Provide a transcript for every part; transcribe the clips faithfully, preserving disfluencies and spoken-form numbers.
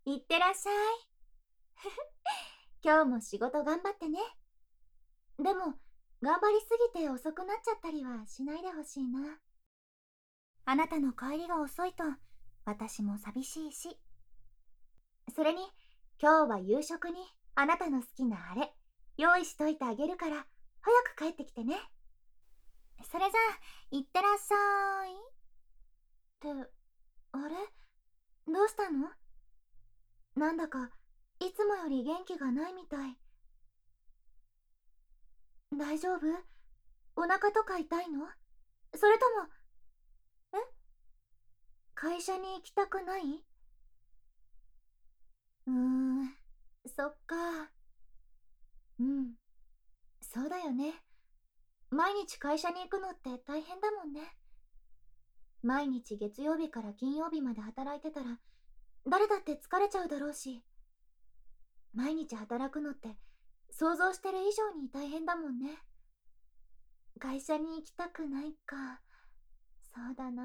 いってらっしゃい。今日も仕事頑張ってね。でも、頑張りすぎて遅くなっちゃったりはしないでほしいな。あなたの帰りが遅いと、私も寂しいし。それに、今日は夕食にあなたの好きなあれ、用意しといてあげるから、早く帰ってきてね。それじゃあ、いってらっしゃい。って、あれどうしたの？なんだか、いつもより元気がないみたい。大丈夫？お腹とか痛いの？それとも、え会社に行きたくない？うーん、そっか。うん、そうだよね。毎日会社に行くのって大変だもんね。毎日月曜日から金曜日まで働いてたら、誰だって疲れちゃうだろうし。毎日働くのって想像してる以上に大変だもんね。会社に行きたくないか。そうだな。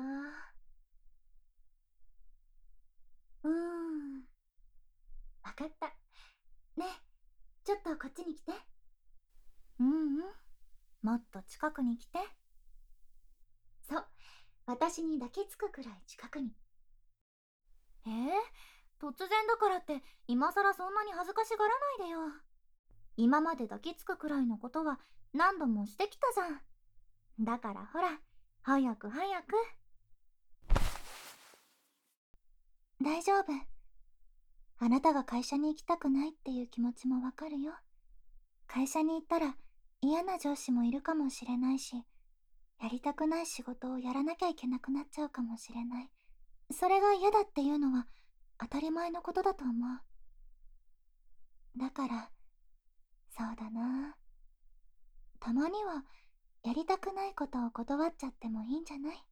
うーん。わかった。ねえ、ちょっとこっちに来て。うんうん。もっと近くに来て。そう。私に抱きつくくらい近くに。えー、突然だからって今さらそんなに恥ずかしがらないでよ。今まで抱きつくくらいのことは何度もしてきたじゃん。だからほら、早く早く。大丈夫。あなたが会社に行きたくないっていう気持ちもわかるよ。会社に行ったら嫌な上司もいるかもしれないし、やりたくない仕事をやらなきゃいけなくなっちゃうかもしれない。それが嫌だっていうのは当たり前のことだと思う。だから、そうだな。たまにはやりたくないことを断っちゃってもいいんじゃない？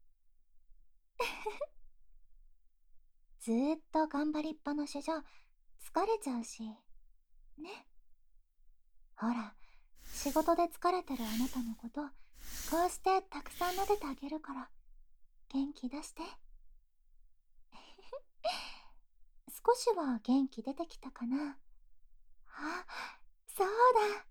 ずーっと頑張りっぱなしじゃ疲れちゃうし。ね。ほら、仕事で疲れてるあなたのこと、こうしてたくさん撫でてあげるから、元気出して。少しは元気出てきたかな？あ、そうだ。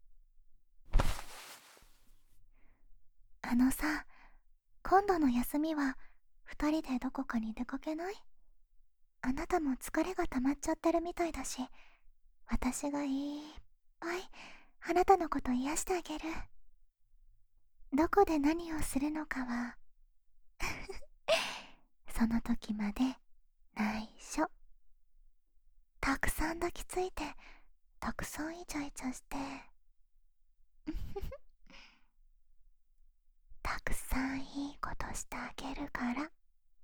あのさ、今度の休みは二人でどこかに出かけない？あなたも疲れが溜まっちゃってるみたいだし、私がいっぱいあなたのこと癒してあげる。どこで何をするのかはその時まで内緒。たくさん抱きついて、たくさんイチャイチャしてたくさんいいことしてあげるから。ね、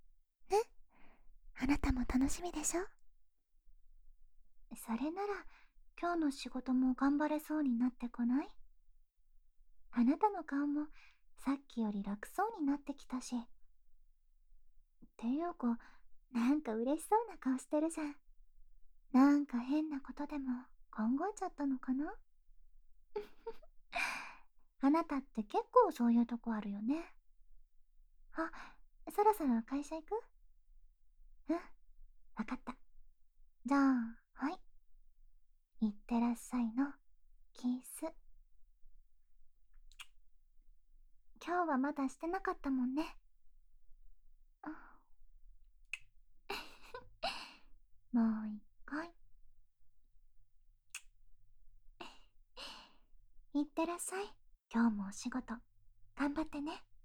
あなたも楽しみでしょ？それなら今日の仕事も頑張れそうになってこない？あなたの顔もさっきより楽そうになってきたし。ていうか、なんか嬉しそうな顔してるじゃん。なんか変なことでも考えちゃったのかな？あなたって結構そういうとこあるよね。あ、そろそろ会社行く？うん、わかった。じゃあ、はい。いってらっしゃいのキス。今日はまだしてなかったもんね。もう一回。いってらっしゃい。今日もお仕事頑張ってね。